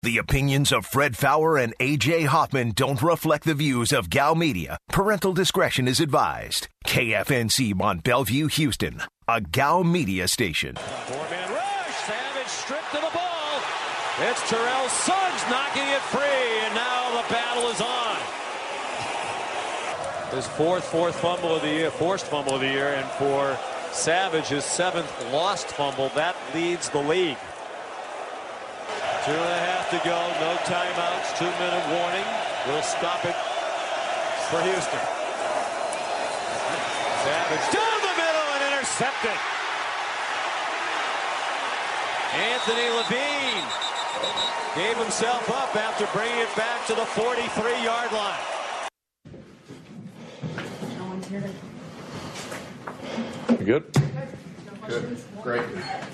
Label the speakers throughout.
Speaker 1: The opinions of Fred Faour and A.J. Hoffman don't reflect the views of Gal Media. Parental discretion is advised. KFNC Mont Bellevue, Houston, a Gal Media station.
Speaker 2: Four-man rush. Savage stripped to the ball. It's Terrell Suggs knocking it free, and now the battle is on. His fourth fumble of the year, forced fumble of the year, and for Savage, his seventh lost fumble. That leads the league. 2.5 to go, no timeouts, 2-minute warning. We'll stop it for Houston. Savage down the middle and intercepted. Anthony Levine gave himself up after bringing it back to the 43-yard line.
Speaker 3: You good? Good. Great.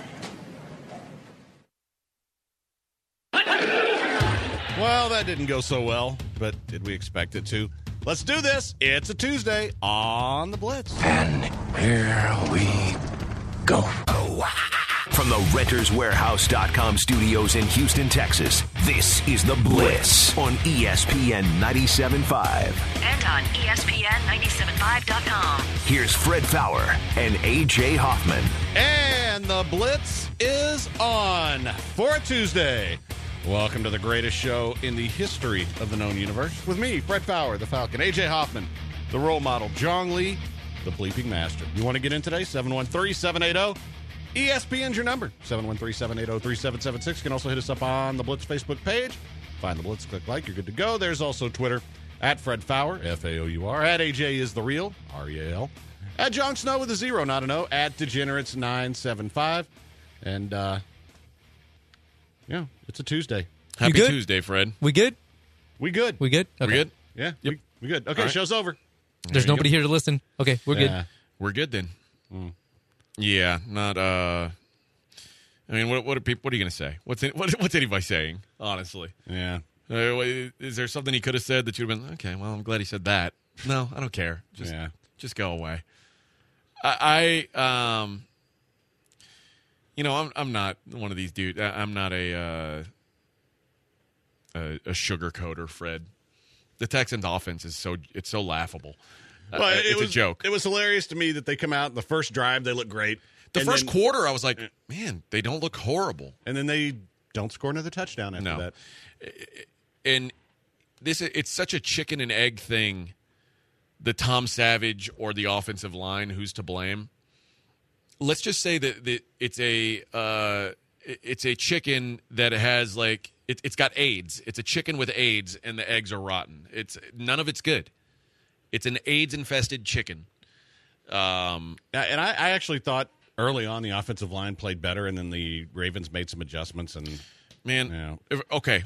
Speaker 4: Well, that didn't go so well, but did we expect it to? Let's do this. It's a Tuesday on the Blitz.
Speaker 1: And here we go. From the RentersWarehouse.com studios in Houston, Texas, this is The Blitz on ESPN 97.5.
Speaker 5: And on ESPN975.com.
Speaker 1: Here's Fred Faour and A.J. Hoffman.
Speaker 4: And the Blitz is on for a Tuesday. Welcome to the greatest show in the history of the known universe. With me, Fred Faour, the Falcon, A.J. Hoffman, the role model, Jong Lee, the bleeping master. You want to get in today? 713-780. ESPN's your number, 713-780-3776. You can also hit us up on the Blitz Facebook page. Find the Blitz, click like, you're good to go. There's also Twitter, at Fred Faour, F-A-O-U-R, at AJ is the real, R-E-A-L, at Jon Snow with a 0, not an O, at Degenerates975. And, yeah, it's a Tuesday.
Speaker 3: Happy Tuesday, Fred.
Speaker 6: We good?
Speaker 4: We good.
Speaker 6: We good? Okay.
Speaker 3: We good?
Speaker 4: Yeah,
Speaker 6: Yep.
Speaker 4: we good. Okay,
Speaker 3: All right.
Speaker 4: Show's over.
Speaker 6: There's nobody here to listen. Okay, we're good.
Speaker 3: We're good then. Yeah, not. I mean, what are people? What are you going to say? What's anybody saying? Honestly,
Speaker 4: Yeah.
Speaker 3: Is there something he could have said that you'd have been okay? Well, I'm glad he said that. No, I don't care. Just go away. I'm not one of these dudes. I'm not a sugarcoater, Fred. The Texans' offense is so laughable.
Speaker 4: Well,
Speaker 3: it's a joke.
Speaker 4: It was hilarious to me that they come out in the first drive, they look great.
Speaker 3: The first quarter, I was like, man, they don't look horrible.
Speaker 4: And then they don't score another touchdown after that.
Speaker 3: And it's such a chicken and egg thing, the Tom Savage or the offensive line, who's to blame. Let's just say that it's a chicken that has it's got AIDS. It's a chicken with AIDS, and the eggs are rotten. None of it's good. It's an AIDS-infested chicken.
Speaker 4: And I actually thought early on the offensive line played better, and then the Ravens made some adjustments. And
Speaker 3: okay,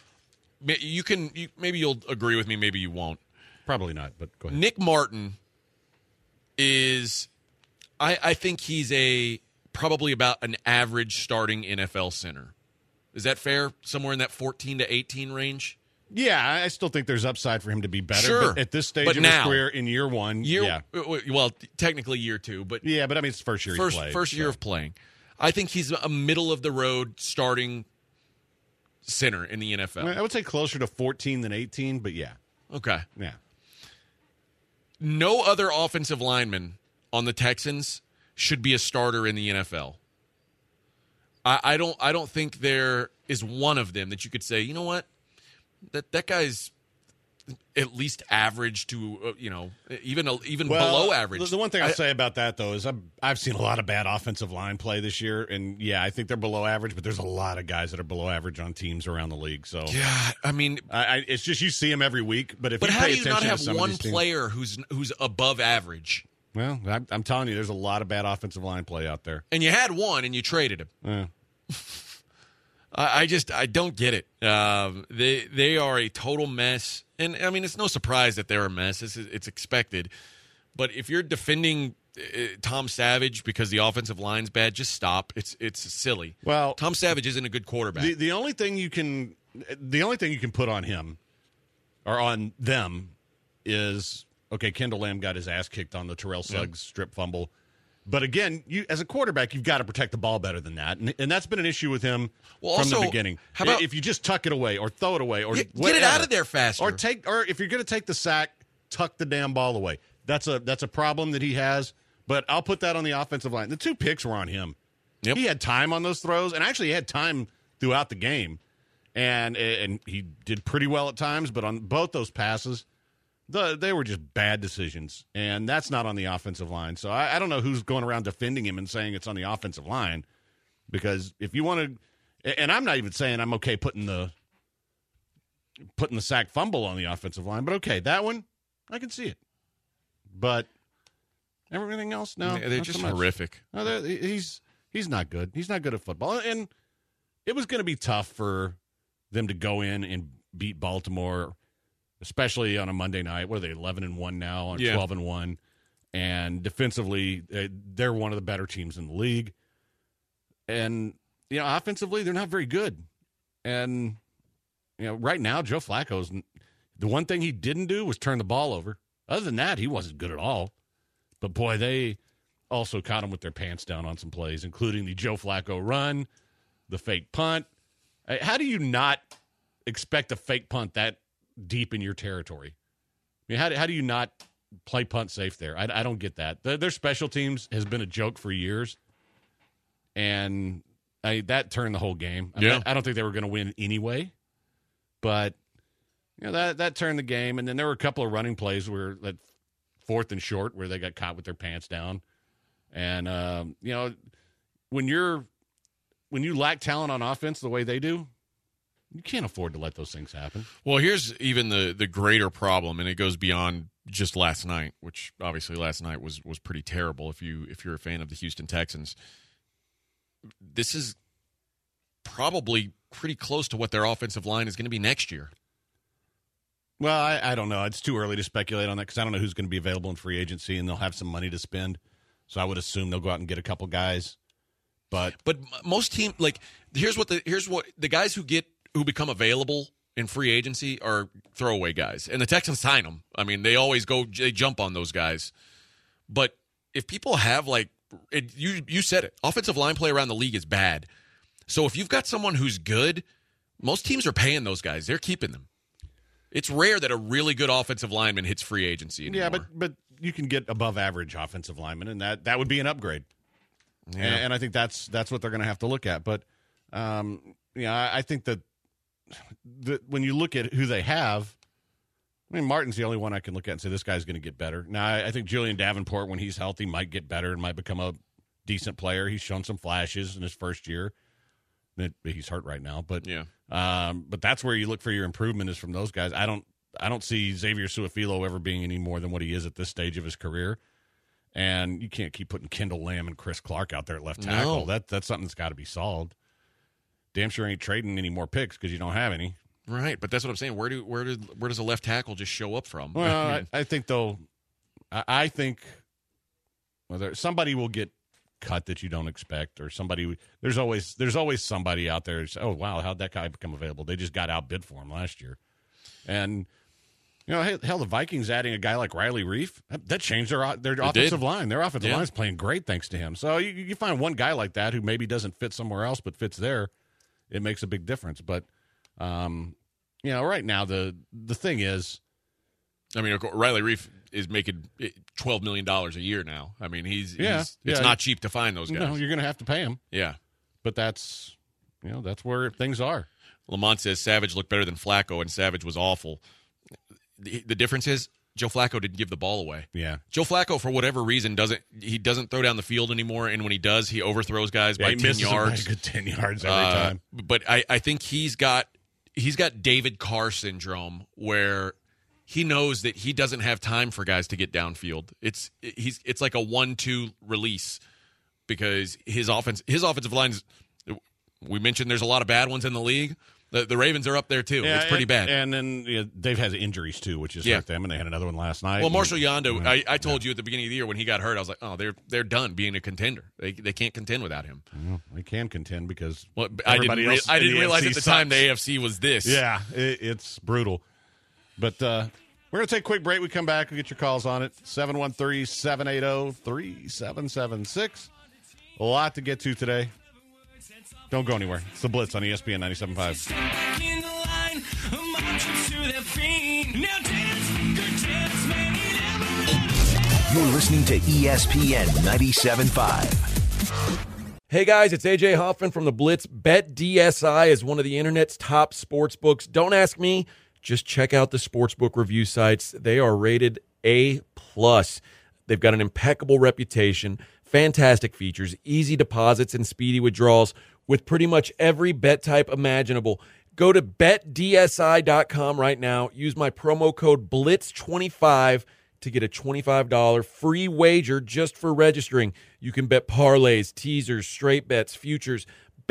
Speaker 3: maybe you'll agree with me, maybe you won't.
Speaker 4: Probably not, but go ahead.
Speaker 3: Nick Martin is, I think he's probably about an average starting NFL center. Is that fair? Somewhere in that 14 to 18 range?
Speaker 4: Yeah, I still think there's upside for him to be better.
Speaker 3: Sure.
Speaker 4: But at this stage of his career, in year one,
Speaker 3: well, technically year two, but
Speaker 4: yeah, but I mean it's the first year he played.
Speaker 3: First year of playing. I think he's a middle of the road starting center in the NFL.
Speaker 4: I would say closer to 14 than 18, but yeah.
Speaker 3: Okay.
Speaker 4: Yeah.
Speaker 3: No other offensive lineman on the Texans should be a starter in the NFL. I don't think there is one of them that you could say, you know what? That guy's at least average to even below average.
Speaker 4: The one thing I'll say about that though is I've seen a lot of bad offensive line play this year, and yeah, I think they're below average. But there's a lot of guys that are below average on teams around the league. So
Speaker 3: yeah, I mean,
Speaker 4: it's just you see them every week. But
Speaker 3: how do you not have one player who's above average?
Speaker 4: Well, I'm telling you, there's a lot of bad offensive line play out there.
Speaker 3: And you had one, and you traded him.
Speaker 4: Yeah.
Speaker 3: I don't get it. They are a total mess, and I mean it's no surprise that they're a mess. It's expected. But if you're defending Tom Savage because the offensive line's bad, just stop. It's silly.
Speaker 4: Well,
Speaker 3: Tom Savage isn't a good quarterback.
Speaker 4: The only thing you can put on him or on them is okay. Kendall Lamb got his ass kicked on the Terrell Suggs strip fumble. But again, you as a quarterback, you've got to protect the ball better than that, and that's been an issue with him from
Speaker 3: also,
Speaker 4: the beginning.
Speaker 3: How about
Speaker 4: if you just tuck it away or throw it away or
Speaker 3: get it out of there faster,
Speaker 4: or if you're going to take the sack, tuck the damn ball away. That's a problem that he has. But I'll put that on the offensive line. The 2 picks were on him.
Speaker 3: Yep.
Speaker 4: He had time on those throws, and actually he had time throughout the game, and he did pretty well at times. But on both those passes, they were just bad decisions, and that's not on the offensive line. So I don't know who's going around defending him and saying it's on the offensive line, because if you want to, and I'm not even saying I'm okay putting the sack fumble on the offensive line, but okay, that one I can see it, but everything else, no,
Speaker 3: they're just horrific.
Speaker 4: No, he's not good. He's not good at football, and it was going to be tough for them to go in and beat Baltimore, especially on a Monday night. What are they, 11-1 now, on 12-1, and defensively, they're one of the better teams in the league. And offensively, they're not very good. And right now, Joe Flacco's the one thing he didn't do was turn the ball over. Other than that, he wasn't good at all. But boy, they also caught him with their pants down on some plays, including the Joe Flacco run, the fake punt. How do you not expect a fake punt that deep in your territory? I mean, how do you not play punt safe there? I don't get that. Their special teams has been a joke for years, and that turned the whole game. I don't think they were going to win anyway, but that turned the game. And then there were a couple of running plays where that 4th and short where they got caught with their pants down, and when you lack talent on offense the way they do, you can't afford to let those things happen.
Speaker 3: Well, here's even the greater problem, and it goes beyond just last night, which obviously last night was pretty terrible if you're a fan of the Houston Texans. This is probably pretty close to what their offensive line is going to be next year.
Speaker 4: Well, I don't know. It's too early to speculate on that because I don't know who's going to be available in free agency, and they'll have some money to spend. So I would assume they'll go out and get a couple guys. But
Speaker 3: most teams, like, here's what the guys who become available in free agency are throwaway guys, and the Texans sign them. I mean, they jump on those guys. But if people have you said it, offensive line play around the league is bad. So if you've got someone who's good, most teams are paying those guys. They're keeping them. It's rare that a really good offensive lineman hits free agency anymore.
Speaker 4: Yeah, but you can get above average offensive linemen, and that would be an upgrade. Yeah. And I think that's what they're going to have to look at. But I think that when you look at who they have, I mean, Martin's the only one I can look at and say this guy's going to get better. Now, I think Julian Davenport, when he's healthy, might get better and might become a decent player. He's shown some flashes in his first year. He's hurt right now, but but that's where you look for your improvement is from those guys. I don't see Xavier Su'a-Filo ever being any more than what he is at this stage of his career. And you can't keep putting Kendall Lamb and Chris Clark out there at left tackle. No. That's something that's got to be solved. Damn sure ain't trading any more picks because you don't have any.
Speaker 3: Right, but that's what I'm saying. Where does a left tackle just show up from?
Speaker 4: Well, I think though, I think somebody will get cut that you don't expect, or somebody. There's always somebody out there. Oh wow, how'd that guy become available? They just got outbid for him last year, and hell, the Vikings adding a guy like Riley Reif that changed their offensive line. Their offensive line is playing great thanks to him. So you find one guy like that who maybe doesn't fit somewhere else but fits there, it makes a big difference. But right now the thing is,
Speaker 3: I mean, Riley Reif is making $12 million a year now. I mean, it's not cheap to find those guys.
Speaker 4: No, you're going to have to pay him.
Speaker 3: Yeah,
Speaker 4: but that's where things are.
Speaker 3: Lamont says Savage looked better than Flacco, and Savage was awful. The difference is Joe Flacco didn't give the ball away.
Speaker 4: Yeah,
Speaker 3: Joe Flacco, for whatever reason, doesn't throw down the field anymore, and when he does, he overthrows guys by 10 yards.
Speaker 4: By a good 10 yards every time.
Speaker 3: But I think he's got David Carr syndrome, where he knows that he doesn't have time for guys to get downfield. It's like a 1-2 release because his offensive lines. We mentioned there's a lot of bad ones in the league. The Ravens are up there too. It's pretty bad.
Speaker 4: And then they've had injuries too, which has hurt them. And they had another one last night.
Speaker 3: Well, Marshall Yanda, I told you at the beginning of the year when he got hurt, I was like, oh, they're done being a contender. They can't contend without him.
Speaker 4: Well, they can contend because
Speaker 3: I didn't realize at the time the AFC was this.
Speaker 4: Yeah, it's brutal. But We're going to take a quick break. We come back. We'll get your calls on it. 713-780-3776. A lot to get to today. Don't go anywhere. It's The Blitz on ESPN 97.5.
Speaker 1: You're listening to ESPN 97.5.
Speaker 5: Hey guys, it's AJ Hoffman from The Blitz. BetDSI is one of the internet's top sports books. Don't ask me. Just check out the sportsbook review sites. They are rated A+. They've got an impeccable reputation, fantastic features, easy deposits, and speedy withdrawals with pretty much every bet type imaginable. Go to betdsi.com right now. Use my promo code BLITZ25 to get a $25 free wager just for registering. You can bet parlays, teasers, straight bets, futures.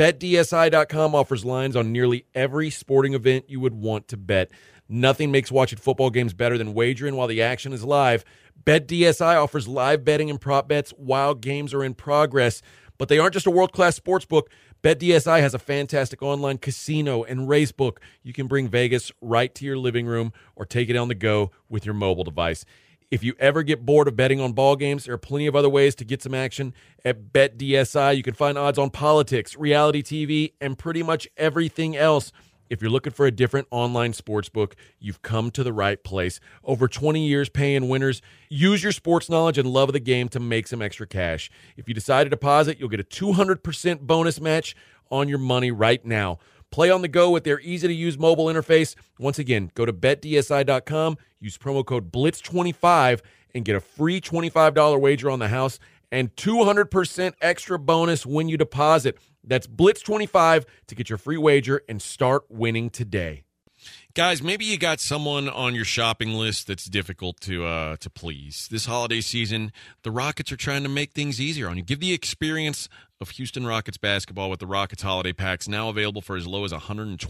Speaker 5: BetDSI.com offers lines on nearly every sporting event you would want to bet. Nothing makes watching football games better than wagering while the action is live. BetDSI offers live betting and prop bets while games are in progress. But they aren't just a world-class sports book. BetDSI has a fantastic online casino and race book. You can bring Vegas right to your living room or take it on the go with your mobile device. If you ever get bored of betting on ball games, there are plenty of other ways to get some action. At BetDSI, you can find odds on politics, reality TV, and pretty much everything else. If you're looking for a different online sportsbook, you've come to the right place. Over 20 years paying winners. Use your sports knowledge and love of the game to make some extra cash. If you decide to deposit, you'll get a 200% bonus match on your money right now. Play on the go with their easy-to-use mobile interface. Once again, go to BetDSI.com, use promo code BLITZ25, and get a free $25 wager on the house and 200% extra bonus when you deposit. That's BLITZ25 to get your free wager and start winning today.
Speaker 3: Guys, maybe you got someone on your shopping list that's difficult to please. This holiday season, the Rockets are trying to make things easier on you. Give the experience of Houston Rockets basketball with the Rockets holiday packs, now available for as low as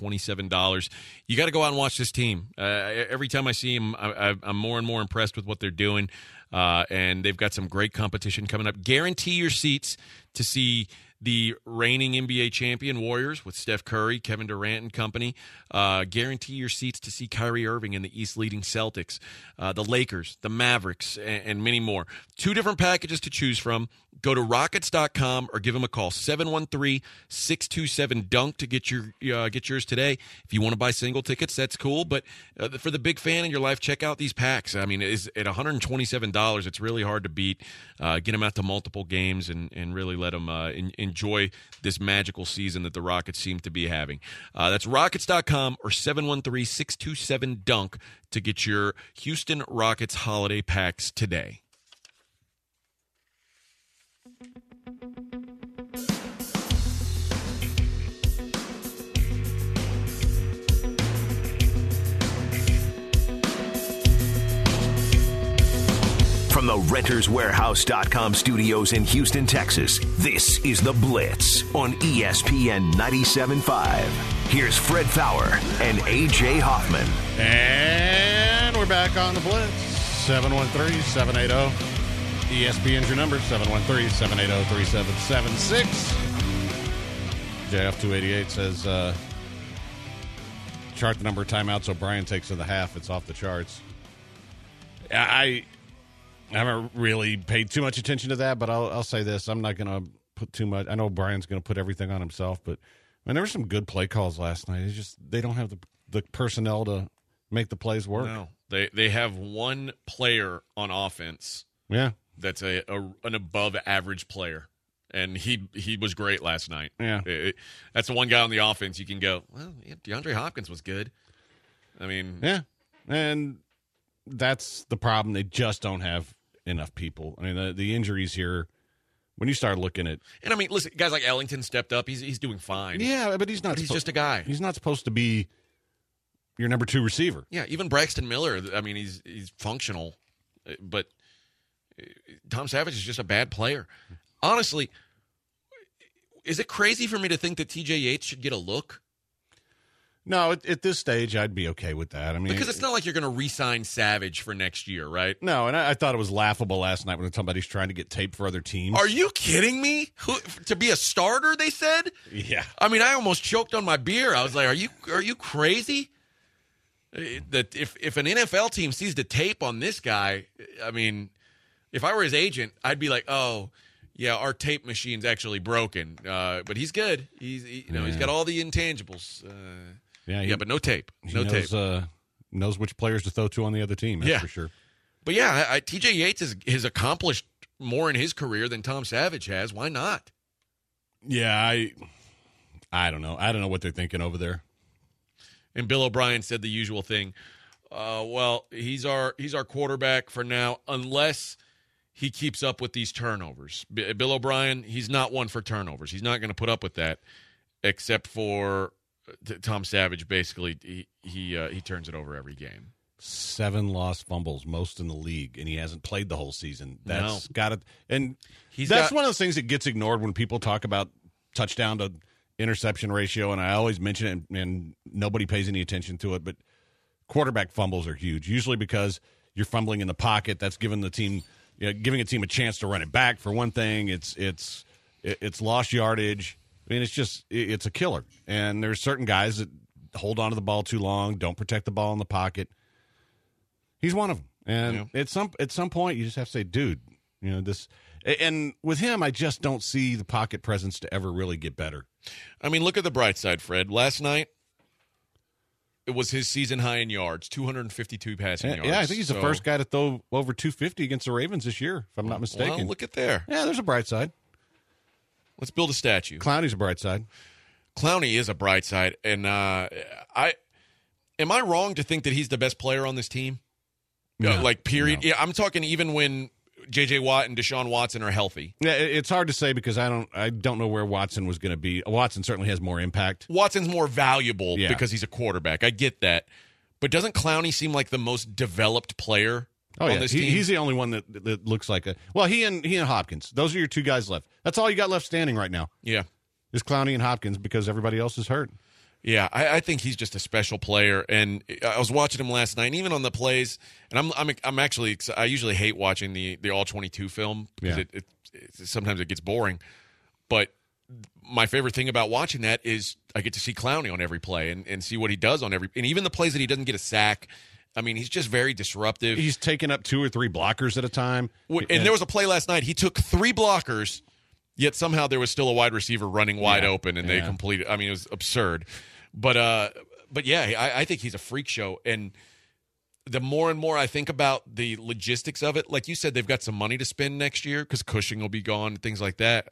Speaker 3: $127. You got to go out and watch this team. Every time I see them, I'm more and more impressed with what they're doing, and they've got some great competition coming up. Guarantee your seats to see the reigning NBA champion Warriors with Steph Curry, Kevin Durant and company. Guarantee your seats to see Kyrie Irving and the East leading Celtics, the Lakers, the Mavericks, and many more. 2 different packages to choose from. Go to Rockets.com or give them a call, 713-627-DUNK to get yours today. If you want to buy single tickets, that's cool. But for the big fan in your life, check out these packs. I mean, at $127, it's really hard to beat. Get them out to multiple games and really let them enjoy this magical season that the Rockets seem to be having. That's Rockets.com or 713-627-DUNK to get your Houston Rockets holiday packs today.
Speaker 1: From the RentersWarehouse.com studios in Houston, Texas, this is The Blitz on ESPN 97.5. Here's Fred Faour and A.J. Hoffman.
Speaker 4: And we're back on The Blitz. 713-780. ESPN's your number, 713-780-3776. JF288 says, chart the number of timeouts O'Brien takes in the half. It's off the charts. I haven't really paid too much attention to that, but I'll say this. I'm not going to put too much. I know Brian's going to put everything on himself, but there were some good play calls last night. It's just they don't have the personnel to make the plays work.
Speaker 3: No, they have one player on offense.
Speaker 4: Yeah,
Speaker 3: that's an above average player, and he was great last night.
Speaker 4: Yeah,
Speaker 3: that's the one guy on the offense you can go, well, yeah, DeAndre Hopkins was good. I mean,
Speaker 4: yeah, and that's the problem. They just don't have enough people. I mean, the injuries here, when you start looking at...
Speaker 3: And, I mean, listen, guys like Ellington stepped up. He's doing fine.
Speaker 4: Yeah, but he's not...
Speaker 3: He's just a guy.
Speaker 4: He's not supposed to be your number 2 receiver.
Speaker 3: Yeah, even Braxton Miller, I mean, he's functional. But Tom Savage is just a bad player. Honestly, is it crazy for me to think that T.J. Yates should get a look?
Speaker 4: No, at this stage, I'd be okay with that. I mean,
Speaker 3: because it's not like you're going to re-sign Savage for next year, right?
Speaker 4: No, and I thought it was laughable last night when somebody's trying to get tape for other teams.
Speaker 3: Are you kidding me? To be a starter, they said?
Speaker 4: Yeah.
Speaker 3: I mean, I almost choked on my beer. I was like, are you crazy? That if an NFL team sees the tape on this guy, I mean, if I were his agent, I'd be like, oh, yeah, our tape machine's actually broken, but he's good. He's got all the intangibles. But no tape. No tape.
Speaker 4: Knows which players to throw to on the other team. That's for sure.
Speaker 3: But yeah, T.J. Yates has accomplished more in his career than Tom Savage has. Why not?
Speaker 4: Yeah, I don't know. I don't know what they're thinking over there.
Speaker 3: And Bill O'Brien said the usual thing. Well, he's our quarterback for now, unless he keeps up with these turnovers. Bill O'Brien, he's not one for turnovers. He's not going to put up with that, except for Tom Savage. Basically, he turns it over every game. 7
Speaker 4: lost fumbles, most in the league, and he hasn't played the whole season. That's got it. And one of those things that gets ignored when people talk about touchdown to interception ratio, and I always mention it, and nobody pays any attention to it, but quarterback fumbles are huge, usually because you're fumbling in the pocket. That's giving the team, giving a team a chance to run it back. For one thing, it's lost yardage. I mean, it's a killer. And there's certain guys that hold on to the ball too long, don't protect the ball in the pocket. He's one of them. And at some point, you just have to say, dude, this. And with him, I just don't see the pocket presence to ever really get better.
Speaker 3: I mean, look at the bright side, Fred. Last night, it was his season high in yards, 252 passing yards.
Speaker 4: Yeah, I think he's the first guy to throw over 250 against the Ravens this year, if I'm not mistaken.
Speaker 3: Well, look at there.
Speaker 4: Yeah, there's a bright side.
Speaker 3: Let's build a statue.
Speaker 4: Clowney's a bright side.
Speaker 3: Clowney is a bright side. And am I wrong to think that he's the best player on this team?
Speaker 4: No,
Speaker 3: period?
Speaker 4: No.
Speaker 3: Yeah, I'm talking even when J.J. Watt and Deshaun Watson are healthy.
Speaker 4: Yeah, it's hard to say because I don't know where Watson was going to be. Watson certainly has more impact.
Speaker 3: Watson's more valuable because he's a quarterback. I get that. But doesn't Clowney seem like the most developed player on this team?
Speaker 4: He's the only one that looks like a – well, he and Hopkins. Those are your two guys left. That's all you got left standing right now.
Speaker 3: Yeah.
Speaker 4: Is Clowney and Hopkins because everybody else is hurt.
Speaker 3: Yeah, I think he's just a special player, and I was watching him last night, and even on the plays, and I'm actually I usually hate watching the All-22 film because it sometimes it gets boring, but my favorite thing about watching that is I get to see Clowney on every play and see what he does on every, and even the plays that he doesn't get a sack. I mean, he's just very disruptive.
Speaker 4: He's taking up 2 or 3 blockers at a time,
Speaker 3: and there was a play last night. He took 3 blockers. Yet somehow there was still a wide receiver running wide open, and they completed. I mean, it was absurd. But yeah, I think he's a freak show. And the more and more I think about the logistics of it, like you said, they've got some money to spend next year because Cushing will be gone and things like that.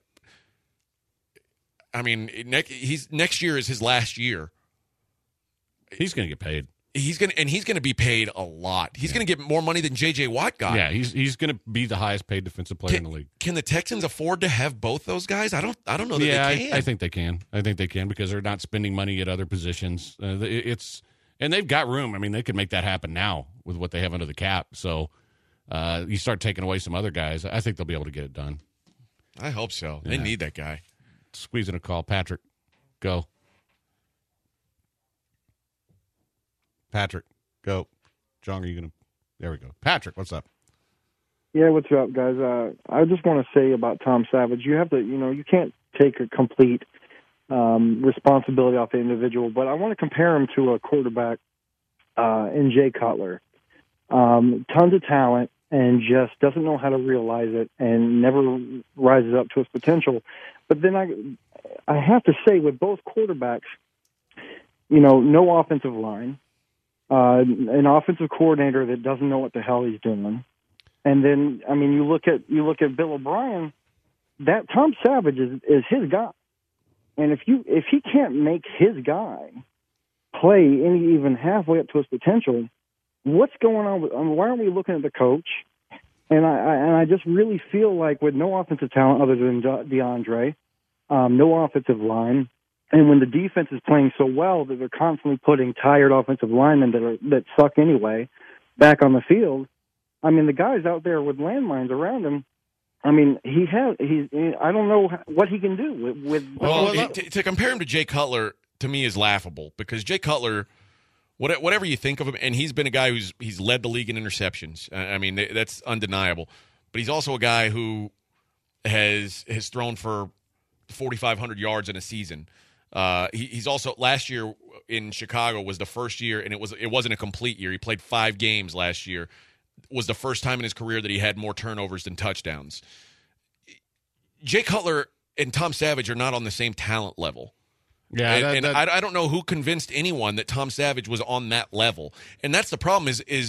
Speaker 3: I mean, next year is his last year.
Speaker 4: He's going to get paid.
Speaker 3: He's going to be paid a lot. He's going to get more money than J.J. Watt got.
Speaker 4: Yeah, he's going to be the highest paid defensive player in the league.
Speaker 3: Can the Texans afford to have both those guys? I don't know that they can.
Speaker 4: I think they can. I think they can because they're not spending money at other positions. And they've got room. I mean, they could make that happen now with what they have under the cap. So you start taking away some other guys, I think they'll be able to get it done.
Speaker 3: I hope so. They need that guy.
Speaker 4: Squeezing a call. Patrick, go. Patrick, go. John, are you going to? There we go. Patrick, what's up?
Speaker 7: Yeah, what's up, guys? I just want to say about Tom Savage, you have to, you can't take a complete responsibility off the individual, but I want to compare him to a quarterback in Jay Cutler. Tons of talent and just doesn't know how to realize it and never rises up to his potential. But then I have to say, with both quarterbacks, no offensive line. An offensive coordinator that doesn't know what the hell he's doing, and then you look at Bill O'Brien. That Tom Savage is his guy, and if he can't make his guy play even halfway up to his potential, what's going on? Why aren't we looking at the coach? And I just really feel like with no offensive talent other than DeAndre, no offensive line. And when the defense is playing so well that they're constantly putting tired offensive linemen that suck anyway back on the field, the guys out there with landmines around him, I don't know what he can do
Speaker 3: to compare him to Jay Cutler to me is laughable because Jay Cutler, whatever you think of him, and he's been a guy he's led the league in interceptions. That's undeniable. But he's also a guy who has thrown for 4,500 yards in a season. He's also last year in Chicago was the first year, and it wasn't a complete year. He played 5 games last year. Was the first time in his career that he had more turnovers than touchdowns. Jay Cutler and Tom Savage are not on the same talent level.
Speaker 4: Yeah,
Speaker 3: I don't know who convinced anyone that Tom Savage was on that level, and that's the problem.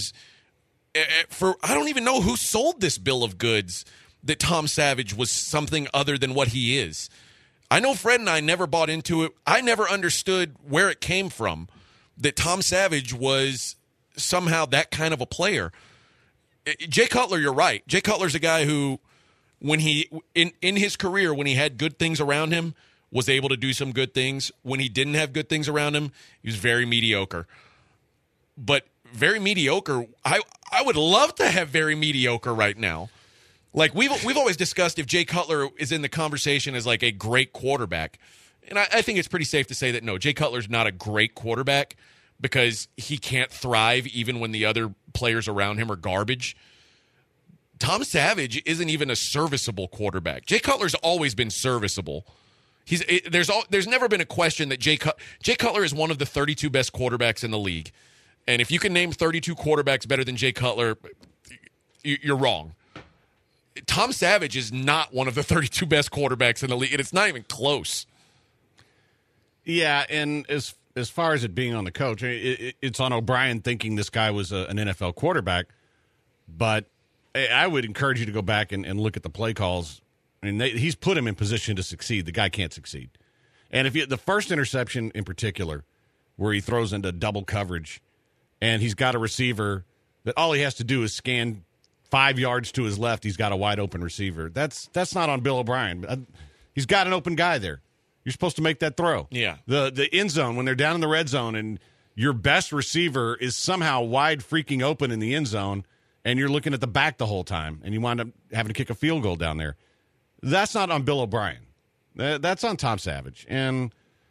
Speaker 3: I don't even know who sold this bill of goods that Tom Savage was something other than what he is. I know Fred and I never bought into it. I never understood where it came from that Tom Savage was somehow that kind of a player. Jay Cutler, you're right. Jay Cutler's a guy who, when he in his career, when he had good things around him, was able to do some good things. When he didn't have good things around him, he was very mediocre. But very mediocre, I would love to have very mediocre right now. Like we've always discussed if Jay Cutler is in the conversation as like a great quarterback. And I think it's pretty safe to say that no, Jay Cutler's not a great quarterback because he can't thrive even when the other players around him are garbage. Tom Savage isn't even a serviceable quarterback. Jay Cutler's always been serviceable. There's never been a question that Jay Cutler is one of the 32 best quarterbacks in the league. And if you can name 32 quarterbacks better than Jay Cutler, you're wrong. Tom Savage is not one of the 32 best quarterbacks in the league, and it's not even close.
Speaker 4: Yeah, and as far as it being on the coach, it's on O'Brien thinking this guy was an NFL quarterback. But I would encourage you to go back and look at the play calls. I mean, he's put him in position to succeed. The guy can't succeed. And the first interception in particular, where he throws into double coverage, and he's got a receiver that all he has to do is scan 5 yards to his left. He's got a wide open receiver. That's not on Bill O'Brien. He's got an open guy there. You're supposed to make that throw.
Speaker 3: Yeah.
Speaker 4: The end zone, when they're down in the red zone and your best receiver is somehow wide freaking open in the end zone, and you're looking at the back the whole time, and you wind up having to kick a field goal down there. That's not on Bill O'Brien. That's on Tom Savage. And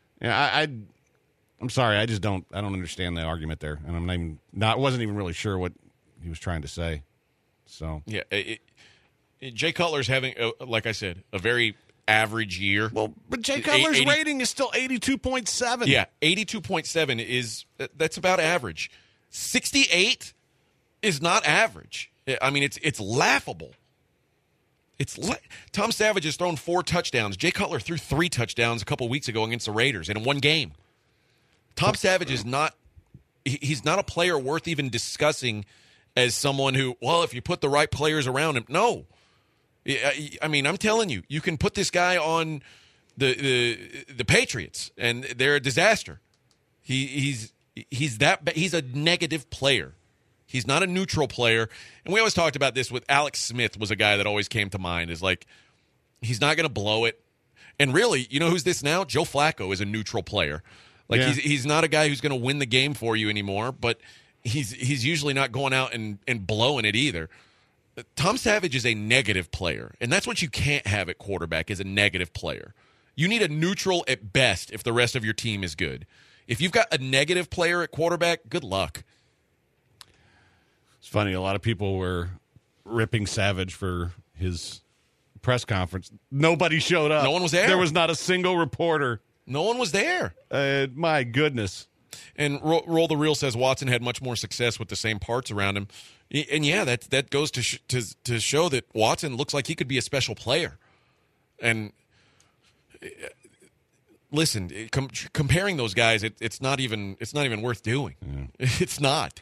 Speaker 4: I'm sorry, I don't understand the argument there, and wasn't even really sure what he was trying to say. So
Speaker 3: yeah, Jay Cutler's having, like I said, a very average year.
Speaker 4: Well, but Jay Cutler's rating is still 82.7.
Speaker 3: Yeah, 82.7 that's about average. 68 is not average. I mean, it's laughable. Tom Savage has thrown 4 touchdowns. Jay Cutler threw 3 touchdowns a couple weeks ago against the Raiders in one game. Tom Savage is not a player worth even discussing as someone who, well, if you put the right players around him, no. I mean, I'm telling you, you can put this guy on the Patriots, and they're a disaster. He's a negative player. He's not a neutral player. And we always talked about this with Alex Smith was a guy that always came to mind is like, he's not going to blow it. And really, you know who's this now? Joe Flacco is a neutral player. Like he's not a guy who's going to win the game for you anymore, but he's usually not going out and blowing it either. Tom Savage is a negative player, and that's what you can't have at quarterback is a negative player. You need a neutral at best if the rest of your team is good. If you've got a negative player at quarterback, good luck.
Speaker 4: It's funny, a lot of people were ripping Savage for his press conference. Nobody showed up.
Speaker 3: No one was there.
Speaker 4: There was not a single reporter.
Speaker 3: No one was there.
Speaker 4: My goodness.
Speaker 3: And Roll the Reel says Watson had much more success with the same parts around him. And yeah, that goes to show that Watson looks like he could be a special player. And listen, comparing those guys, it's not even worth doing. Yeah. It's not.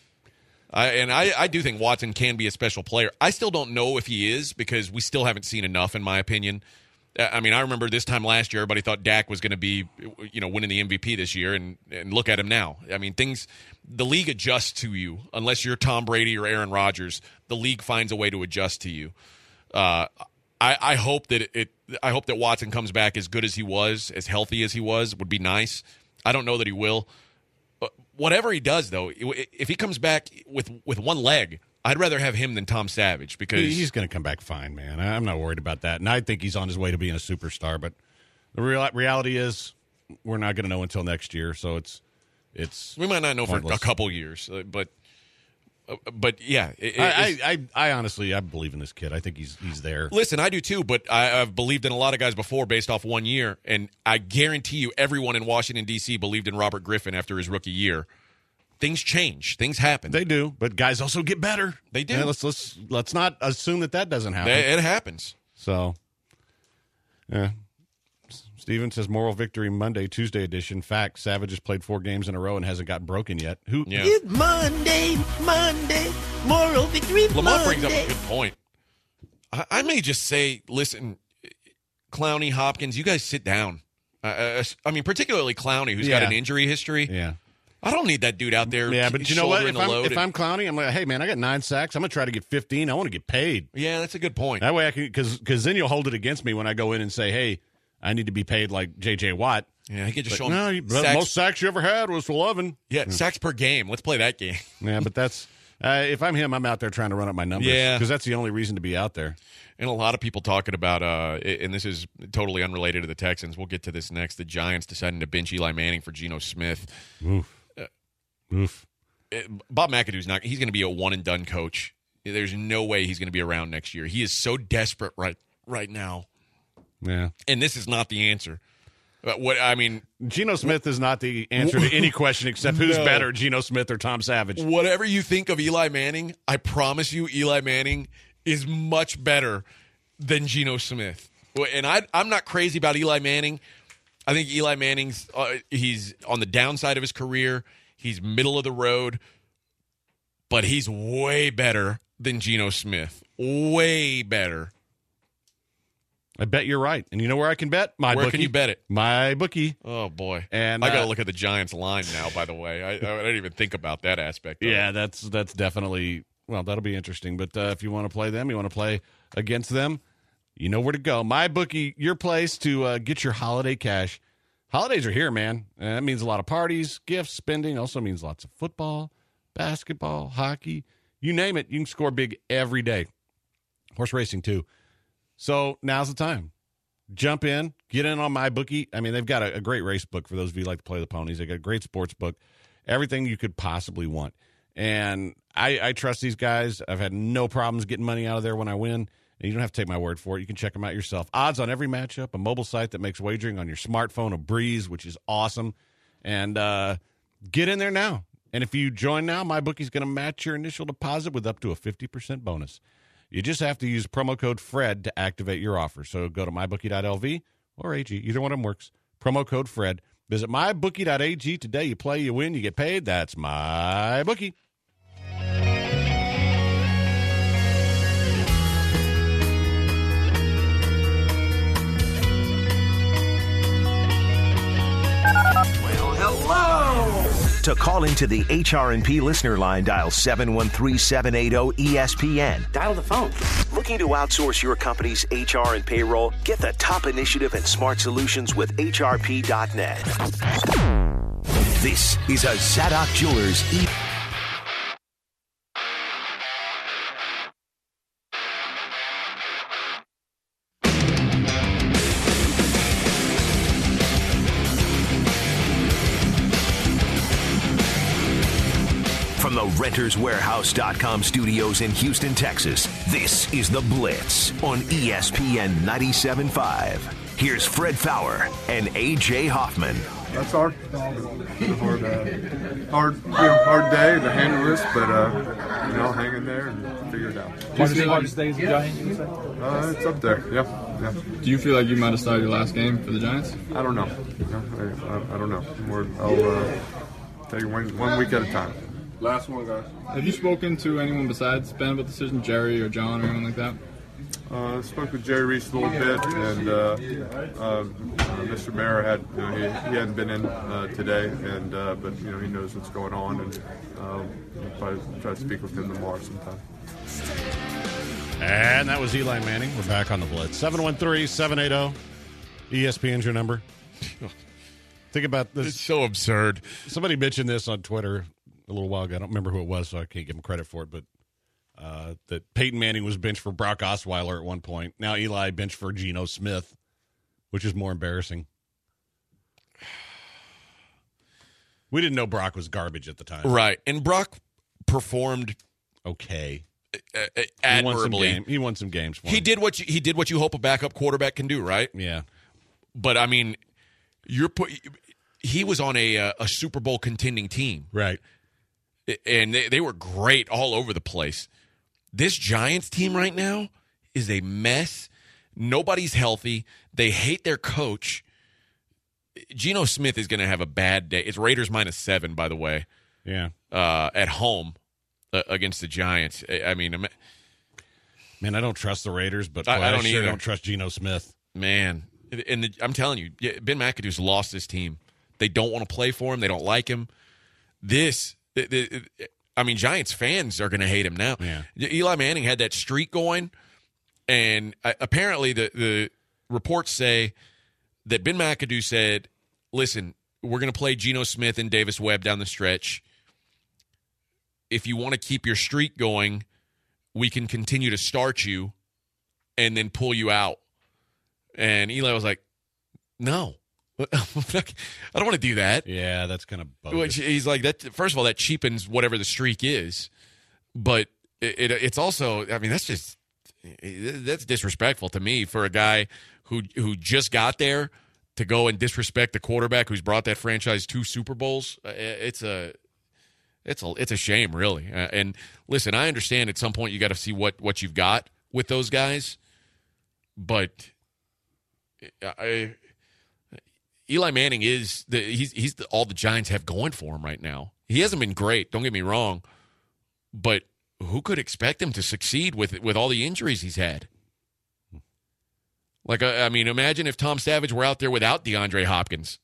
Speaker 3: I do think Watson can be a special player. I still don't know if he is because we still haven't seen enough, in my opinion. I mean, I remember this time last year, everybody thought Dak was going to be, winning the MVP this year, and look at him now. I mean, the league adjusts to you. Unless you're Tom Brady or Aaron Rodgers, the league finds a way to adjust to you. I hope that Watson comes back as good as he was, as healthy as he was. Would be nice. I don't know that he will. Whatever he does, though, if he comes back with one leg, I'd rather have him than Tom Savage because
Speaker 4: he's going to come back fine, man. I'm not worried about that, and I think he's on his way to being a superstar. But the reality is, we're not going to know until next year. So it's
Speaker 3: we might not know
Speaker 4: pointless.
Speaker 3: for a couple years, but But yeah,
Speaker 4: I honestly believe in this kid. I think he's there.
Speaker 3: Listen, I do too, but I've believed in a lot of guys before based off 1 year, and I guarantee you everyone in Washington, D.C. believed in Robert Griffin after his rookie year. Things change. Things happen.
Speaker 4: They do, but guys also get better.
Speaker 3: They do.
Speaker 4: Yeah, let's not assume that doesn't happen.
Speaker 3: It happens.
Speaker 4: So, yeah. Steven says moral victory Monday, Tuesday edition. Fact, Savage has played 4 games in a row and hasn't gotten broken yet.
Speaker 3: Yeah.
Speaker 8: It's Monday, moral victory
Speaker 3: Lamont
Speaker 8: Monday.
Speaker 3: brings up a good point. I may just say, listen, Clowney, Hopkins, you guys sit down. I mean, particularly Clowney, who's got an injury history.
Speaker 4: Yeah.
Speaker 3: I don't need that dude out there.
Speaker 4: Yeah, but you know what? If
Speaker 3: I'm
Speaker 4: I'm Clowney, I'm like, hey, man, I got 9 sacks. I'm going to try to get 15. I want to get paid.
Speaker 3: Yeah, that's a good point.
Speaker 4: That way I can, because then you'll hold it against me when I go in and say, hey, I need to be paid like J.J. Watt.
Speaker 3: Yeah, he could just show
Speaker 4: No,
Speaker 3: him.
Speaker 4: most sacks you ever had was 11.
Speaker 3: Yeah, sacks per game. Let's play that game.
Speaker 4: Yeah, but that's if I'm him, I'm out there trying to run up my numbers.
Speaker 3: Yeah,
Speaker 4: because that's the only reason to be out there.
Speaker 3: And a lot of people talking about, and this is totally unrelated to the Texans. We'll get to this next. The Giants deciding to bench Eli Manning for Geno Smith.
Speaker 4: Oof.
Speaker 3: Bob McAdoo's not. He's going to be a one and done coach. There's no way he's going to be around next year. He is so desperate right now.
Speaker 4: Yeah,
Speaker 3: and this is not the answer.
Speaker 4: Geno Smith is not the answer to any question except who's better, Geno Smith or Tom Savage.
Speaker 3: Whatever you think of Eli Manning, I promise you, Eli Manning is much better than Geno Smith. And I'm not crazy about Eli Manning. I think Eli Manning's he's on the downside of his career. He's middle of the road, but he's way better than Geno Smith. Way better.
Speaker 4: I bet you're right. And you know where I can bet?
Speaker 3: Where can you bet it?
Speaker 4: My bookie.
Speaker 3: Oh, boy.
Speaker 4: And
Speaker 3: I got to look at the Giants line now, by the way. I didn't even think about that aspect of
Speaker 4: it.
Speaker 3: that's
Speaker 4: definitely, well, that'll be interesting. But if you want to play them, you want to play against them, you know where to go. My bookie, your place to get your holiday cash. Holidays are here, man. That means a lot of parties, gifts, spending. Also means lots of football, basketball, hockey. You name it, you can score big every day. Horse racing, too. So now's the time. Jump in, get in on my bookie. I mean, they've got a great race book for those of you who like to play the ponies. They got a great sports book, everything you could possibly want. And I trust these guys. I've had no problems getting money out of there when I win. And you don't have to take my word for it. You can check them out yourself. Odds on every matchup, a mobile site that makes wagering on your smartphone a breeze, which is awesome. And get in there now. And if you join now, my bookie's going to match your initial deposit with up to a 50% bonus. You just have to use promo code FRED to activate your offer. So go to mybookie.lv or AG. Either one of them works. Promo code FRED. Visit mybookie.ag today. You play, you win, you get paid. That's MyBookie.
Speaker 1: Well, hello! To call into the HRP listener line, dial 713-780-ESPN.
Speaker 9: Dial the phone.
Speaker 1: Looking to outsource your company's HR and payroll? Get the top initiative and smart solutions with HRP.net. This is a Zadok Jewelers From the RentersWarehouse.com studios in Houston, Texas, this is The Blitz on ESPN 97.5. Here's Fred Faour and A.J. Hoffman.
Speaker 10: That's hard. Hard day to handle this, but hang in there and figure it out.
Speaker 11: Hardest day as a Giant, you say?
Speaker 10: It's up there. Yeah.
Speaker 11: Do you feel like you might have started your last game for the Giants?
Speaker 10: I don't know. I don't know. I'll take it one week at a time. Last one, guys.
Speaker 11: Have you spoken to anyone besides Ben about the decision, Jerry or John or anyone like that?
Speaker 10: I spoke with Jerry Reese a little bit, and Mr. Mara had he hadn't been in today, and but he knows what's going on, and probably try to speak with him tomorrow sometime.
Speaker 4: And that was Eli Manning. We're back on the Blitz. 713-780 ESPN's your number. Think about this.
Speaker 3: It's so absurd.
Speaker 4: Somebody mentioned this on Twitter a little while ago. I don't remember who it was, so I can't give him credit for it, but that Peyton Manning was benched for Brock Osweiler at one point. Now Eli benched for Geno Smith, which is more embarrassing. We didn't know Brock was garbage at the time.
Speaker 3: Right. And Brock performed
Speaker 4: okay.
Speaker 3: Admirably.
Speaker 4: He won some games for him.
Speaker 3: He did what you hope a backup quarterback can do, right?
Speaker 4: Yeah.
Speaker 3: But I mean, he was on a Super Bowl contending team,
Speaker 4: right?
Speaker 3: And they were great all over the place. This Giants team right now is a mess. Nobody's healthy. They hate their coach. Geno Smith is going to have a bad day. It's Raiders -7, by the way.
Speaker 4: Yeah.
Speaker 3: At home against the Giants. I mean,
Speaker 4: man, I don't trust the Raiders, but
Speaker 3: I don't
Speaker 4: sure
Speaker 3: either.
Speaker 4: don't trust Geno Smith.
Speaker 3: Man, and I'm telling you, Ben McAdoo's lost this team. They don't want to play for him. They don't like him. Giants fans are going to hate him now.
Speaker 4: Yeah.
Speaker 3: Eli Manning had that streak going, and apparently the reports say that Ben McAdoo said, listen, we're going to play Geno Smith and Davis Webb down the stretch. If you want to keep your streak going, we can continue to start you and then pull you out. And Eli was like, no. I don't want to do that.
Speaker 4: Yeah, that's kind of bogus.
Speaker 3: He's like, that. First of all, that cheapens whatever the streak is. But it's also, I mean, that's disrespectful to me for a guy who just got there to go and disrespect the quarterback who's brought that franchise 2 Super Bowls. It's a shame, really. And listen, I understand at some point you got to see what you've got with those guys, but Eli Manning is he's all the Giants have going for him right now. He hasn't been great, don't get me wrong, but who could expect him to succeed with all the injuries he's had? Like, I mean, imagine if Tom Savage were out there without DeAndre Hopkins.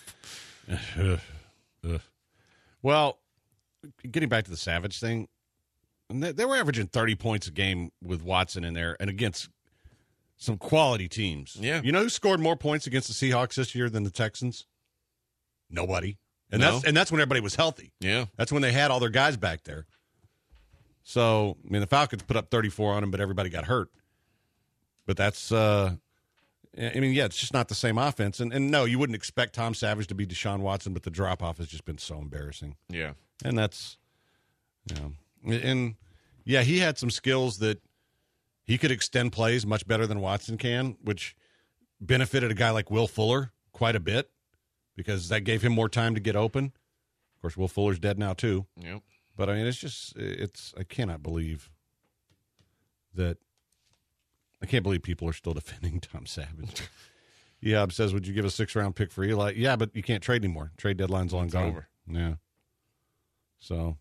Speaker 4: Well, getting back to the Savage thing, they were averaging 30 points a game with Watson in there and against some quality teams.
Speaker 3: Yeah.
Speaker 4: You know who scored more points against the Seahawks this year than the Texans? Nobody. And
Speaker 3: No.
Speaker 4: that's when everybody was healthy.
Speaker 3: Yeah.
Speaker 4: That's when they had all their guys back there. So, I mean, the Falcons put up 34 on them, but everybody got hurt. But that's, it's just not the same offense. And no, you wouldn't expect Tom Savage to be Deshaun Watson, but the drop-off has just been so embarrassing.
Speaker 3: Yeah.
Speaker 4: And that's, he had some skills that he could extend plays much better than Watson can, which benefited a guy like Will Fuller quite a bit because that gave him more time to get open. Of course, Will Fuller's dead now too.
Speaker 3: Yep.
Speaker 4: But I mean, I cannot believe that. I can't believe people are still defending Tom Savage. Eob says, would you give a 6th-round pick for Eli? Yeah, but you can't trade anymore. Trade deadline's long gone.
Speaker 3: Over.
Speaker 4: Yeah. So.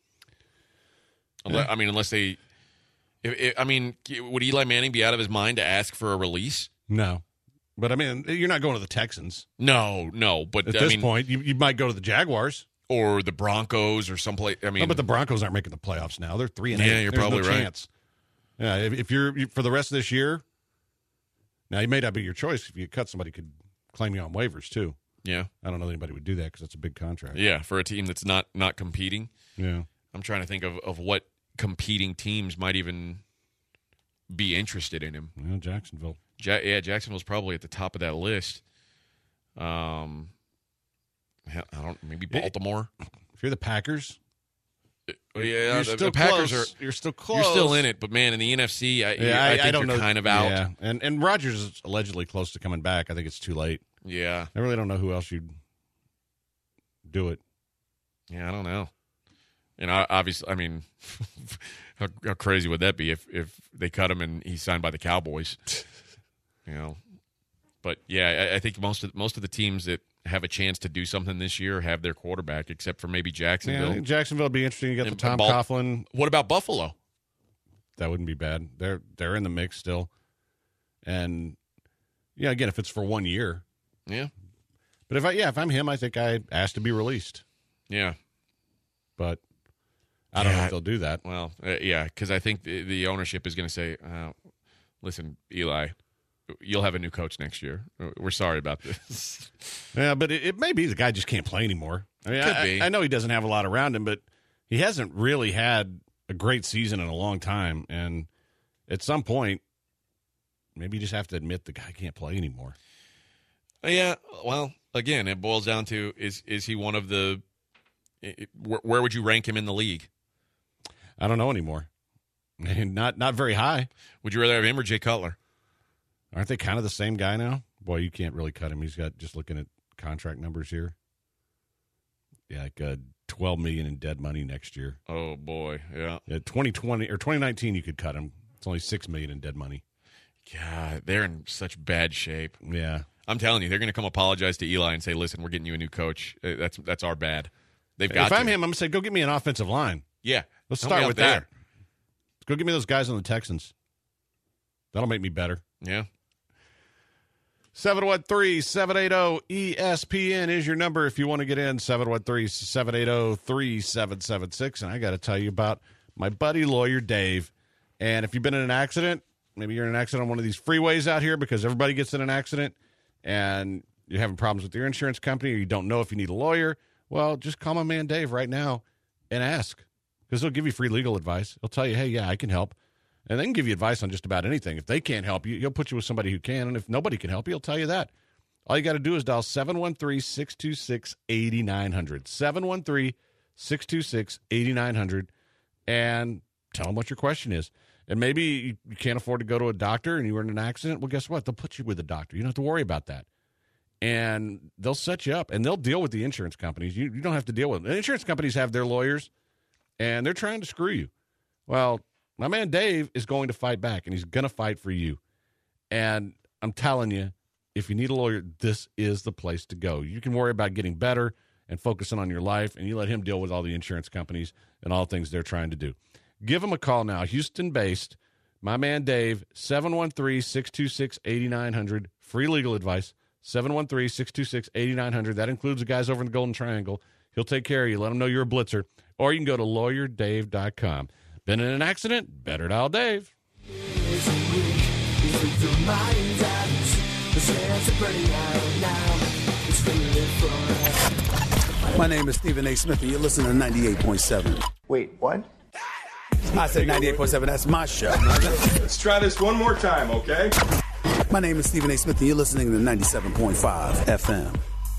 Speaker 3: Unless they. Would Eli Manning be out of his mind to ask for a release?
Speaker 4: No. But, I mean, you're not going to the Texans.
Speaker 3: No. But
Speaker 4: at this point, you might go to the Jaguars.
Speaker 3: Or the Broncos or someplace.
Speaker 4: No, but the Broncos aren't making the playoffs now. They're 3-8.
Speaker 3: Yeah, you're
Speaker 4: There's
Speaker 3: probably
Speaker 4: no
Speaker 3: right.
Speaker 4: Chance. Yeah, if you're for the rest of this year, now it may not be your choice. If you cut somebody, could claim you on waivers too.
Speaker 3: Yeah,
Speaker 4: I don't know that anybody would do that because that's a big contract.
Speaker 3: Yeah, for a team that's not competing.
Speaker 4: Yeah,
Speaker 3: I'm trying to think of what competing teams might even be interested in him.
Speaker 4: Well, Jacksonville.
Speaker 3: Jacksonville's probably at the top of that list. Maybe Baltimore.
Speaker 4: If you're the Packers.
Speaker 3: Yeah,
Speaker 4: you're
Speaker 3: the Packers
Speaker 4: close. You're still close.
Speaker 3: You're still in it, but man, in the NFC, I think
Speaker 4: don't
Speaker 3: you're
Speaker 4: know.
Speaker 3: kind of out.
Speaker 4: Yeah, and Rodgers is allegedly close to coming back. I think it's too late.
Speaker 3: Yeah,
Speaker 4: I really don't know who else you'd do it.
Speaker 3: Yeah, I don't know. And obviously, I mean, how crazy would that be if they cut him and he signed by the Cowboys? But yeah, I think most of the teams that have a chance to do something this year have their quarterback, except for maybe Jacksonville.
Speaker 4: Yeah, I think Jacksonville would be interesting. You got the Tom Coughlin.
Speaker 3: What about Buffalo?
Speaker 4: That wouldn't be bad. They're in the mix still. And yeah, again, if it's for 1 year.
Speaker 3: Yeah.
Speaker 4: But if I'm him, I think I asked to be released.
Speaker 3: Yeah.
Speaker 4: But I don't know if they'll do that.
Speaker 3: Well, yeah, because I think the ownership is going to say, listen, Eli, you'll have a new coach next year. We're sorry about this.
Speaker 4: Yeah, but it may be the guy just can't play anymore. I mean,
Speaker 3: Could be.
Speaker 4: I know he doesn't have a lot around him, but he hasn't really had a great season in a long time. And at some point, maybe you just have to admit the guy can't play anymore.
Speaker 3: Yeah, well, again, it boils down to is he one of the – where would you rank him in the league?
Speaker 4: I don't know anymore. Not very high.
Speaker 3: Would you rather have him or Jay Cutler?
Speaker 4: Aren't they kind of the same guy now? Boy, you can't really cut him. He's got, just looking at contract numbers here. Yeah, like $12 million in dead money next year.
Speaker 3: Oh boy, yeah.
Speaker 4: 2020 or 2019, you could cut him. It's only $6 million in dead money.
Speaker 3: God, they're in such bad shape.
Speaker 4: Yeah,
Speaker 3: I'm telling you, they're going to come apologize to Eli and say, "Listen, we're getting you a new coach. That's our bad." They've got.
Speaker 4: If I'm him, I'm going to say, "Go get me an offensive line."
Speaker 3: Yeah,
Speaker 4: let's start with that. Let's go get me those guys on the Texans. That'll make me better.
Speaker 3: Yeah.
Speaker 4: 713-780-ESPN is your number if you want to get in. 713-780-3776. And I got to tell you about my buddy lawyer Dave. And if you've been in an accident, maybe you're in an accident on one of these freeways out here, because everybody gets in an accident, and you're having problems with your insurance company, or you don't know if you need a lawyer, well, just call my man Dave right now and ask, because he'll give you free legal advice. He'll tell you, hey, yeah, I can help. And they can give you advice on just about anything. If they can't help you, he'll put you with somebody who can. And if nobody can help you, he'll tell you that. All you got to do is dial 713-626-8900. 713-626-8900. And tell them what your question is. And maybe you can't afford to go to a doctor and you were in an accident. Well, guess what? They'll put you with a doctor. You don't have to worry about that. And they'll set you up. And they'll deal with the insurance companies. You don't have to deal with them. The insurance companies have their lawyers, and they're trying to screw you. Well, my man Dave is going to fight back, and he's going to fight for you. And I'm telling you, if you need a lawyer, this is the place to go. You can worry about getting better and focusing on your life, and you let him deal with all the insurance companies and all things they're trying to do. Give him a call now. Houston-based, my man Dave, 713-626-8900. Free legal advice, 713-626-8900. That includes the guys over in the Golden Triangle. He'll take care of you. Let him know you're a blitzer. Or you can go to lawyerdave.com. Been in an accident? Better dial Dave.
Speaker 9: My name is Stephen A. Smith, and you're listening to 98.7.
Speaker 12: Wait, what?
Speaker 9: I said 98.7. That's my show.
Speaker 12: Let's try this one more time, okay?
Speaker 9: My name is Stephen A. Smith, and you're listening to 97.5 FM.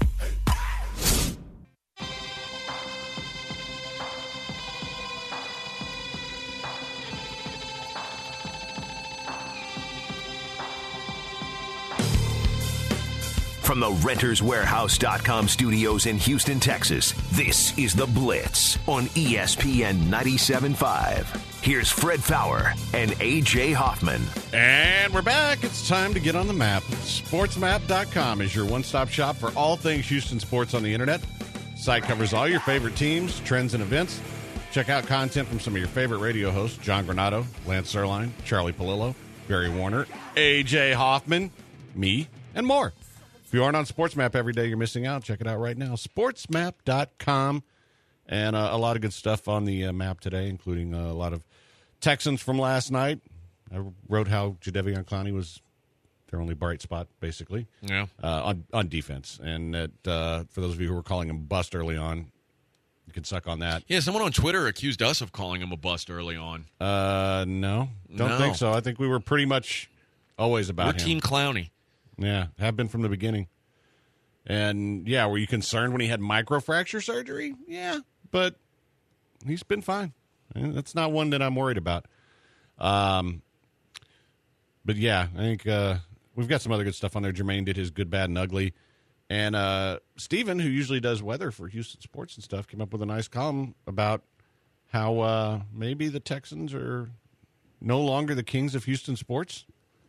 Speaker 1: From the RentersWarehouse.com studios in Houston, Texas, this is The Blitz on ESPN 97.5. Here's Fred Faour and A.J. Hoffman.
Speaker 4: And we're back. It's time to get on the map. SportsMap.com is your one-stop shop for all things Houston sports on the internet. Site covers all your favorite teams, trends, and events. Check out content from some of your favorite radio hosts, John Granado, Lance Zierlein, Charlie Palillo, Barry Warner, A.J. Hoffman, me, and more. If you aren't on SportsMap every day, you're missing out. Check it out right now. SportsMap.com. And a lot of good stuff on the map today, including a lot of Texans from last night. I wrote how Jadeveon Clowney was their only bright spot, basically, on defense. And that, for those of you who were calling him bust early on, you can suck on that.
Speaker 3: Yeah, someone on Twitter accused us of calling him a bust early on.
Speaker 4: No. Don't think so. I think we were pretty much always about him.
Speaker 3: We're Team Clowney.
Speaker 4: Yeah, have been from the beginning. And, yeah, were you concerned when he had microfracture surgery? Yeah, but he's been fine. And that's not one that I'm worried about. But, yeah, I think we've got some other good stuff on there. Jermaine did his good, bad, and ugly. And Steven, who usually does weather for Houston sports and stuff, came up with a nice column about how maybe the Texans are no longer the kings of Houston sports.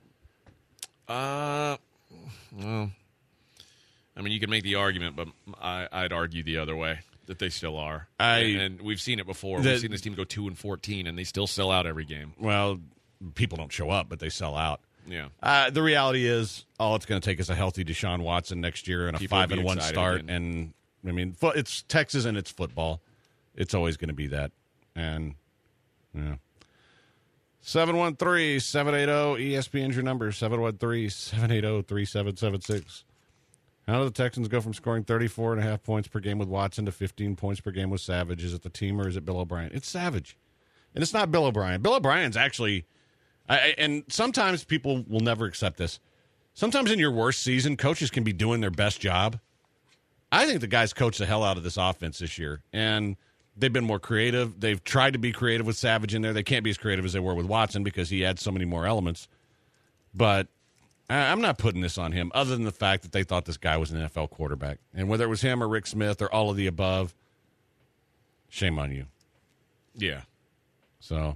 Speaker 3: Well, I mean, you can make the argument, but I'd argue the other way, that they still are. And we've seen it before. We've seen this team go 2-14, and they still sell out every game.
Speaker 4: Well, people don't show up, but they sell out.
Speaker 3: Yeah.
Speaker 4: The reality is, all it's going to take is a healthy Deshaun Watson next year and a 5-1 start. Again. And, I mean, it's Texas and it's football. It's always going to be that. And, yeah. 713-780-ESPN's your number, 713-780-3776. How do the Texans go from scoring 34.5 points per game with Watson to 15 points per game with Savage? Is it the team or is it Bill O'Brien? It's Savage. And it's not Bill O'Brien. Bill O'Brien's actually, and sometimes people will never accept this. Sometimes in your worst season, coaches can be doing their best job. I think the guys coached the hell out of this offense this year. And They've been more creative. They've tried to be creative with Savage in there. They can't be as creative as they were with Watson because he adds so many more elements. But I'm not putting this on him other than the fact that they thought this guy was an NFL quarterback. And whether it was him or Rick Smith or all of the above, shame on you.
Speaker 3: Yeah.
Speaker 4: So,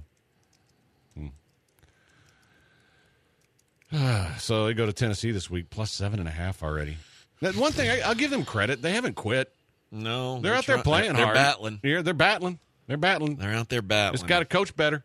Speaker 4: so they go to Tennessee this week, plus 7.5 already. That one thing, I'll give them credit. They haven't quit.
Speaker 3: No.
Speaker 4: They're out there playing hard.
Speaker 3: They're battling.
Speaker 4: Yeah, they're battling. They're battling.
Speaker 3: They're out there battling.
Speaker 4: Just got to coach better.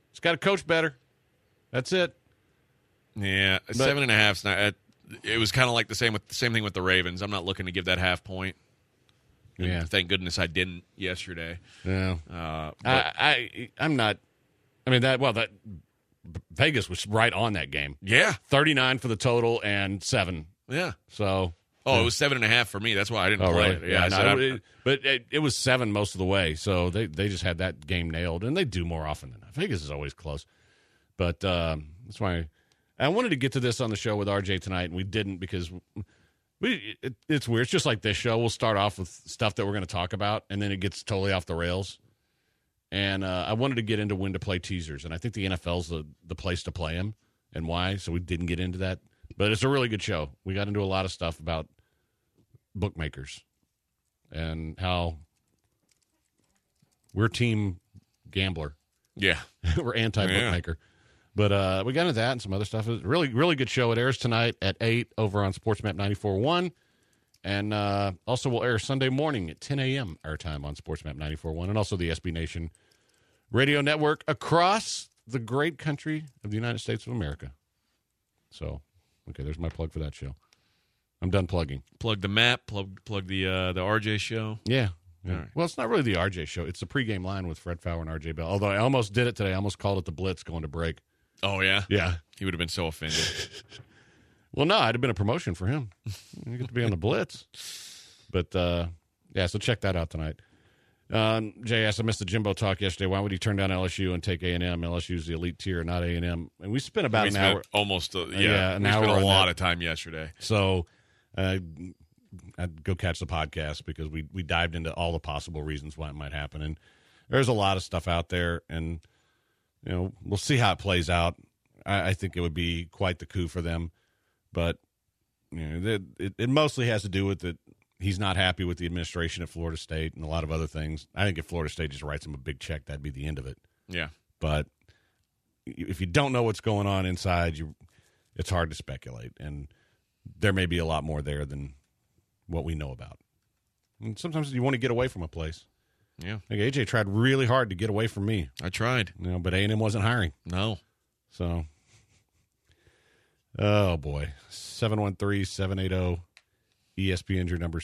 Speaker 4: That's it.
Speaker 3: Yeah, 7.5's not. It was kind of like the same thing with the Ravens. I'm not looking to give that half point.
Speaker 4: Yeah,
Speaker 3: thank goodness I didn't yesterday.
Speaker 4: Yeah, I'm not. I mean that Vegas was right on that game.
Speaker 3: Yeah,
Speaker 4: 39 for the total and 7.
Speaker 3: Yeah,
Speaker 4: so.
Speaker 3: Oh, it was 7.5 for me. That's why I didn't play
Speaker 4: really?
Speaker 3: it. Yeah,
Speaker 4: but it was 7 most of the way. So they just had that game nailed, and they do more often than not. Vegas is always close, but that's why I wanted to get to this on the show with RJ tonight, and we didn't because it's weird. It's just like this show. We'll start off with stuff that we're going to talk about, and then it gets totally off the rails. And I wanted to get into when to play teasers, and I think the NFL's the place to play them and why. So we didn't get into that. But it's a really good show. We got into a lot of stuff about bookmakers and how we're team gambler.
Speaker 3: Yeah.
Speaker 4: We're anti-bookmaker. Yeah. But we got into that and some other stuff. It was a really, really good show. It airs tonight at 8 over on SportsMap 94.1. And also will air Sunday morning at 10 a.m. our time on SportsMap 94.1. And also the SB Nation radio network across the great country of the United States of America. So... okay, there's my plug for that show. I'm done plugging.
Speaker 3: Plug the map. Plug the RJ show.
Speaker 4: Yeah.
Speaker 3: Right.
Speaker 4: Well, it's not really the RJ show. It's the pregame line with Fred Fowler and RJ Bell. Although I almost did it today. I almost called it the Blitz going to break.
Speaker 3: Oh, yeah?
Speaker 4: Yeah.
Speaker 3: He would have been so offended.
Speaker 4: Well, no, it'd have been a promotion for him. You get to be on the Blitz. But, yeah, so check that out tonight. Jay asked, I missed the Jimbo talk yesterday. Why would he turn down LSU and take A&M? LSU's the elite tier, not A&M. And we spent about an hour.
Speaker 3: Almost,
Speaker 4: an
Speaker 3: hour.
Speaker 4: We spent
Speaker 3: a lot of time yesterday.
Speaker 4: So I'd go catch the podcast because we dived into all the possible reasons why it might happen. And there's a lot of stuff out there. And, you know, we'll see how it plays out. I think it would be quite the coup for them. But, you know, it mostly has to do with that. He's not happy with the administration at Florida State and a lot of other things. I think if Florida State just writes him a big check, that'd be the end of it.
Speaker 3: Yeah.
Speaker 4: But if you don't know what's going on inside, it's hard to speculate. And there may be a lot more there than what we know about. And sometimes you want to get away from a place.
Speaker 3: Yeah.
Speaker 4: Like AJ tried really hard to get away from me.
Speaker 3: I tried.
Speaker 4: You know, but A&M wasn't hiring.
Speaker 3: No.
Speaker 4: So, oh, boy. 713-780. ESPN, your number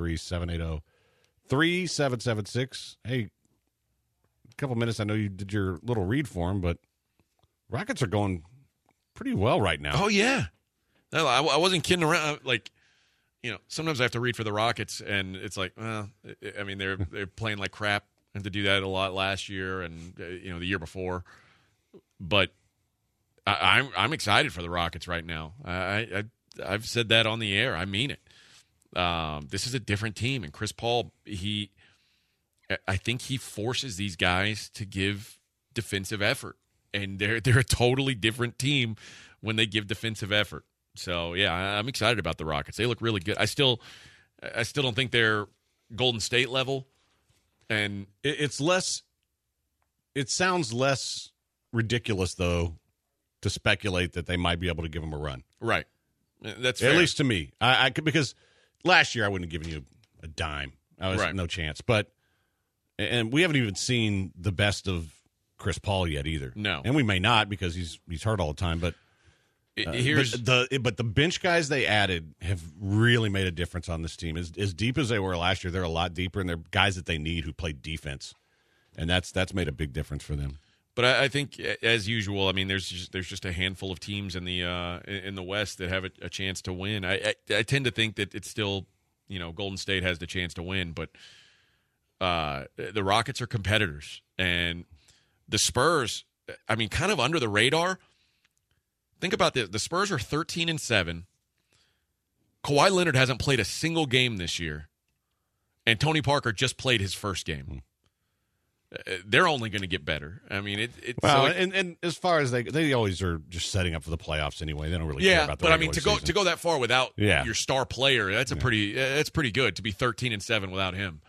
Speaker 4: 713-780-3776. Hey, a couple minutes. I know you did your little read for him, but Rockets are going pretty well right now.
Speaker 3: Oh, yeah. No, I wasn't kidding around. Like, you know, sometimes I have to read for the Rockets, and it's like, well, I mean, they're playing like crap, and to do that a lot last year and, you know, the year before. But I'm excited for the Rockets right now. I've said that on the air. I mean it. This is a different team, and Chris Paul, I think he forces these guys to give defensive effort, and they're a totally different team when they give defensive effort. So yeah, I'm excited about the Rockets. They look really good. I still don't think they're Golden State level, and
Speaker 4: it's less. It sounds less ridiculous though to speculate that they might be able to give them a run.
Speaker 3: Right. That's fair.
Speaker 4: At least to me. I could, because last year I wouldn't have given you a dime. I was no chance. But and we haven't even seen the best of Chris Paul yet either.
Speaker 3: No.
Speaker 4: And we may not because he's hurt all the time, but the bench guys they added have really made a difference on this team. As deep as they were last year, they're a lot deeper, and they're guys that they need who play defense. And that's made a big difference for them.
Speaker 3: But I think, as usual, I mean, there's just a handful of teams in the West that have a chance to win. I tend to think that it's still, you know, Golden State has the chance to win, but the Rockets are competitors, and the Spurs, I mean, kind of under the radar. Think about this: the Spurs are 13-7. Kawhi Leonard hasn't played a single game this year, and Tony Parker just played his first game. they're only going to get better. I mean,
Speaker 4: and as far as they always are just setting up for the playoffs anyway. They don't really care about the regular season.
Speaker 3: to go that far without your star player, that's pretty good to be 13-7 without him.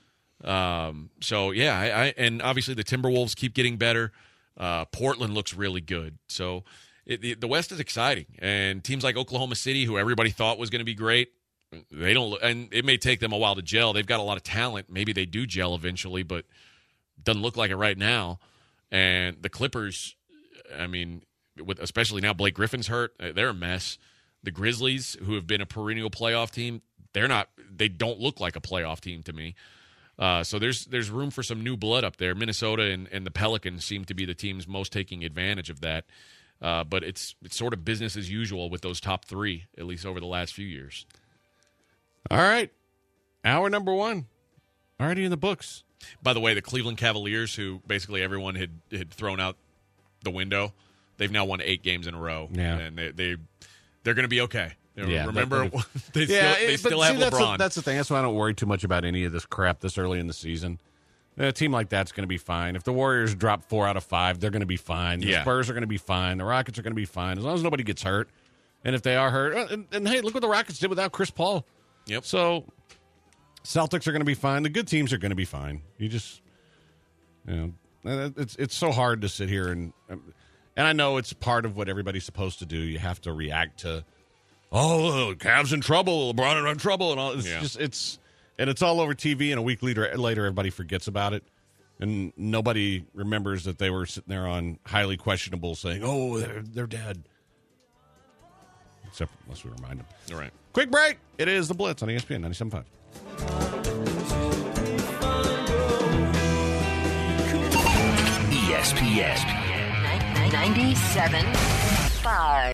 Speaker 3: And obviously the Timberwolves keep getting better. Portland looks really good. So the West is exciting, and teams like Oklahoma City, who everybody thought was going to be great, they don't. And it may take them a while to gel. They've got a lot of talent. Maybe they do gel eventually, but doesn't look like it right now. And the Clippers, I mean, especially now Blake Griffin's hurt, they're a mess. The Grizzlies, who have been a perennial playoff team, they don't look like a playoff team to me. So there's room for some new blood up there. Minnesota and the Pelicans seem to be the teams most taking advantage of that. But it's sort of business as usual with those top three, at least over the last few years.
Speaker 4: All right. Hour number 1. Already in the books.
Speaker 3: By the way, the Cleveland Cavaliers, who basically everyone had thrown out the window, they've now won 8 games in a row. Yeah. And they're going to be okay.
Speaker 4: Yeah,
Speaker 3: remember, they still have LeBron.
Speaker 4: That's the thing. That's why I don't worry too much about any of this crap this early in the season. A team like that's going to be fine. If the Warriors drop 4 out of 5, they're going to be fine. The Spurs are going to be fine. The Rockets are going to be fine as long as nobody gets hurt. And if they are hurt, and hey, look what the Rockets did without Chris Paul.
Speaker 3: Yep.
Speaker 4: So Celtics are going to be fine. The good teams are going to be fine. You just, it's so hard to sit here and I know it's part of what everybody's supposed to do. You have to react to, Cavs in trouble, LeBron in trouble, and all. It's all over TV, and a week later, everybody forgets about it, and nobody remembers that they were sitting there on highly questionable, saying, they're dead. Except unless we remind them.
Speaker 3: All right.
Speaker 4: Quick break. It is The Blitz on ESPN 97.5.
Speaker 1: ESPN
Speaker 13: 97.5.